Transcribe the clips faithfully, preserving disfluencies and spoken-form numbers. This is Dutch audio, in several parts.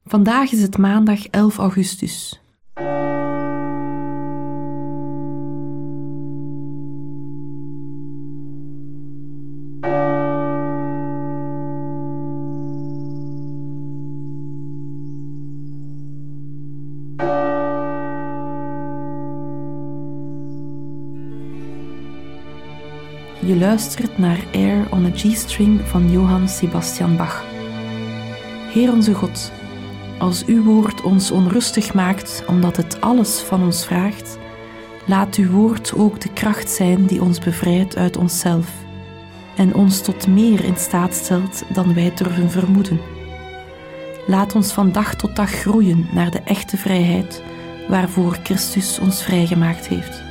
Vandaag is het maandag elf augustus. Je luistert naar Air on a G-string van Johann Sebastian Bach. Heer onze God, als uw woord ons onrustig maakt omdat het alles van ons vraagt, laat uw woord ook de kracht zijn die ons bevrijdt uit onszelf en ons tot meer in staat stelt dan wij durven vermoeden. Laat ons van dag tot dag groeien naar de echte vrijheid waarvoor Christus ons vrijgemaakt heeft.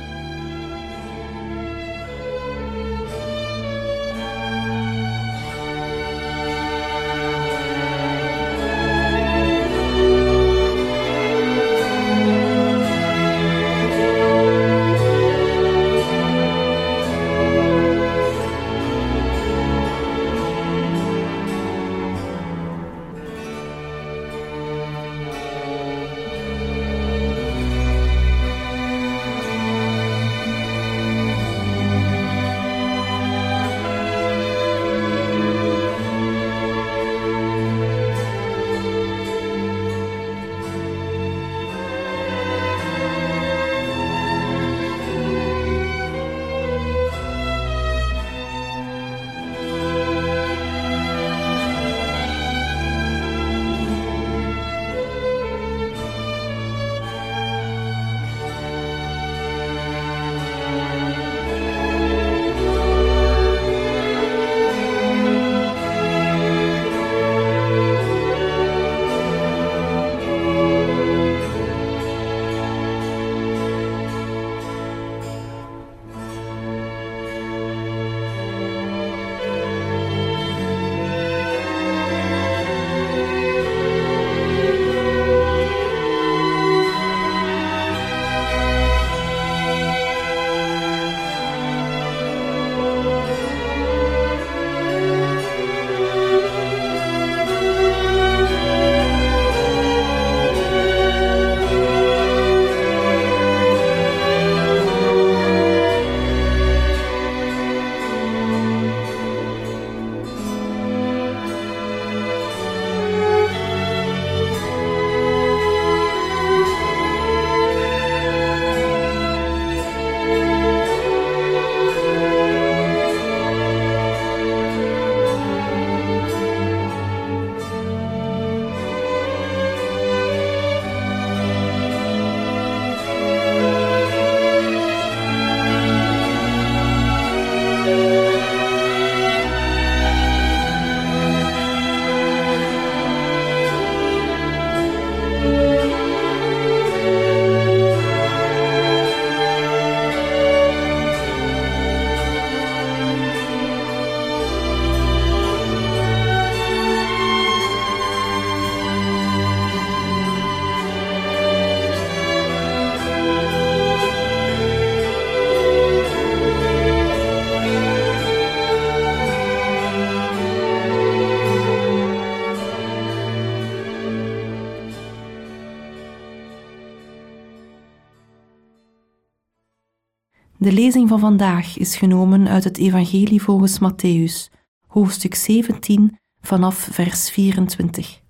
De lezing van vandaag is genomen uit het Evangelie volgens Mattheüs, hoofdstuk zeventien, vanaf vers vierentwintig.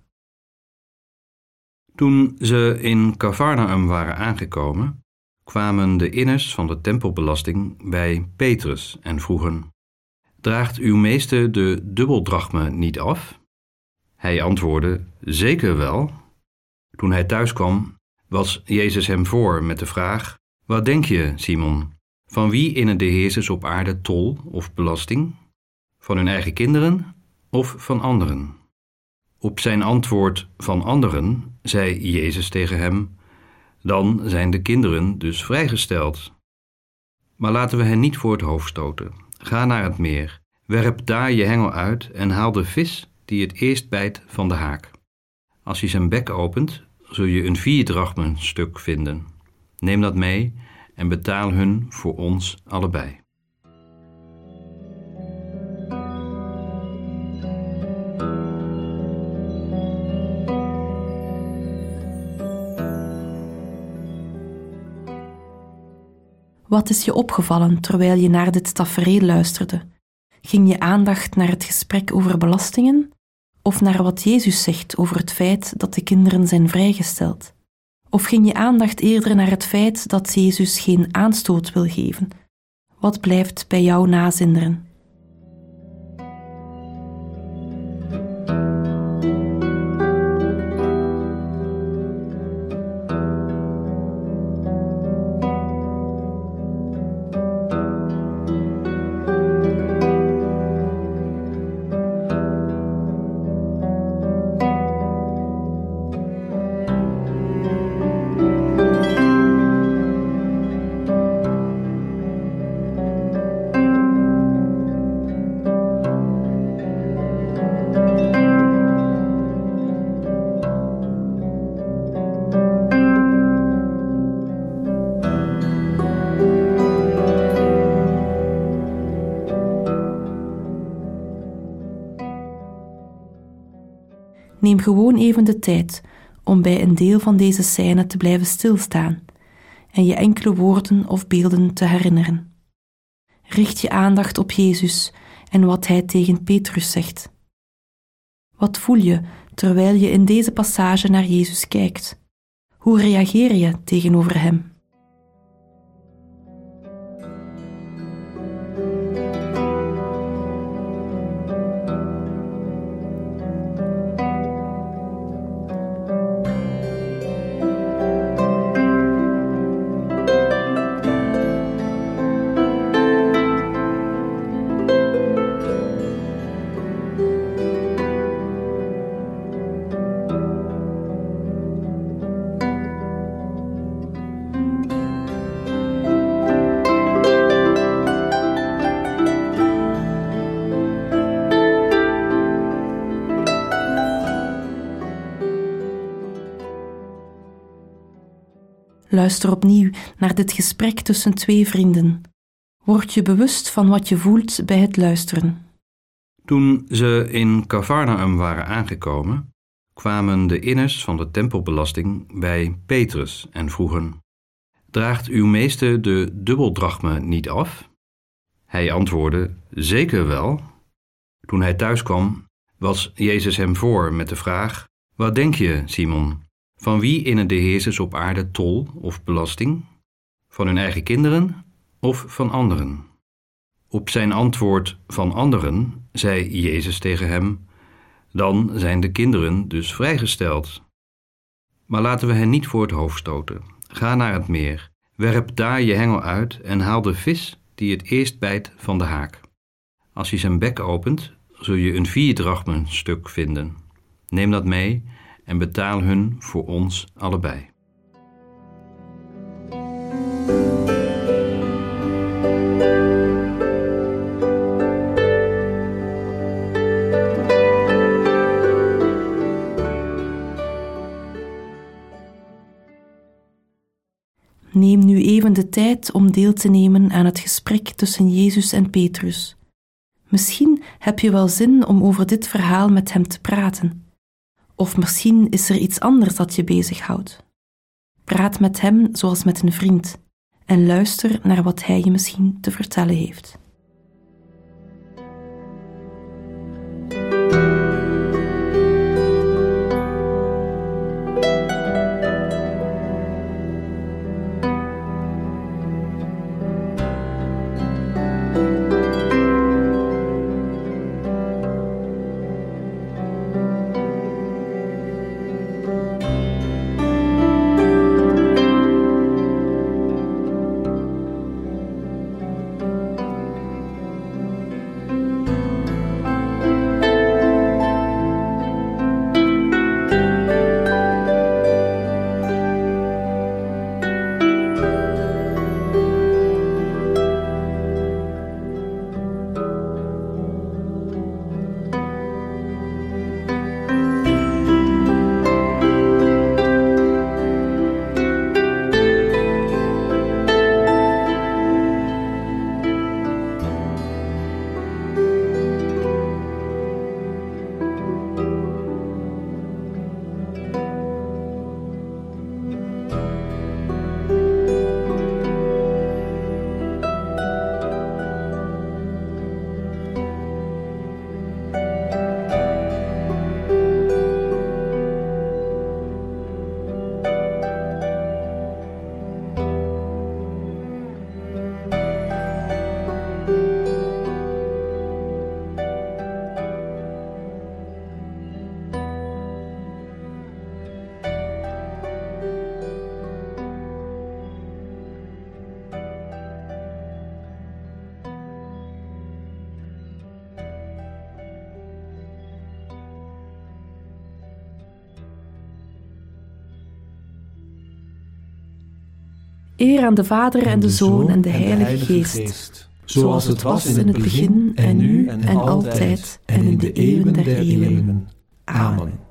Toen ze in Cafarnaum waren aangekomen, kwamen de inners van de tempelbelasting bij Petrus en vroegen: Draagt uw meester de dubbeldrachme niet af? Hij antwoordde: Zeker wel. Toen hij thuis kwam, was Jezus hem voor met de vraag: Wat denk je, Simon? Van wie innen de heersers op aarde tol of belasting? Van hun eigen kinderen of van anderen? Op zijn antwoord van anderen zei Jezus tegen hem: Dan zijn de kinderen dus vrijgesteld. Maar laten we hen niet voor het hoofd stoten. Ga naar het meer, werp daar je hengel uit en haal de vis die het eerst bijt van de haak. Als je zijn bek opent, zul je een vierdrachmen stuk vinden. Neem dat mee en betaal hun voor ons allebei. Wat is je opgevallen terwijl je naar dit tafereel luisterde? Ging je aandacht naar het gesprek over belastingen? Of naar wat Jezus zegt over het feit dat de kinderen zijn vrijgesteld? Of ging je aandacht eerder naar het feit dat Jezus geen aanstoot wil geven? Wat blijft bij jou nazinderen? Neem gewoon even de tijd om bij een deel van deze scène te blijven stilstaan en je enkele woorden of beelden te herinneren. Richt je aandacht op Jezus en wat Hij tegen Petrus zegt. Wat voel je terwijl je in deze passage naar Jezus kijkt? Hoe reageer je tegenover Hem? Luister opnieuw naar dit gesprek tussen twee vrienden. Word je bewust van wat je voelt bij het luisteren. Toen ze in Cafarnaum waren aangekomen, kwamen de inners van de tempelbelasting bij Petrus en vroegen: draagt uw meester de dubbeldrachme niet af? Hij antwoordde: zeker wel. Toen hij thuis kwam, was Jezus hem voor met de vraag: wat denk je, Simon? Van wie innen de heersers op aarde tol of belasting? Van hun eigen kinderen of van anderen? Op zijn antwoord van anderen zei Jezus tegen hem: dan zijn de kinderen dus vrijgesteld. Maar laten we hen niet voor het hoofd stoten. Ga naar het meer, werp daar je hengel uit en haal de vis die het eerst bijt van de haak. Als je zijn bek opent, zul je een vierdrachmen stuk vinden. Neem dat mee en betaal hun voor ons allebei. Neem nu even de tijd om deel te nemen aan het gesprek tussen Jezus en Petrus. Misschien heb je wel zin om over dit verhaal met hem te praten. Of misschien is er iets anders dat je bezighoudt. Praat met hem zoals met een vriend en luister naar wat hij je misschien te vertellen heeft. Eer aan de Vader en de Zoon en de Heilige Geest, zoals het was in het begin en nu en altijd en in de eeuwen der eeuwen. Amen.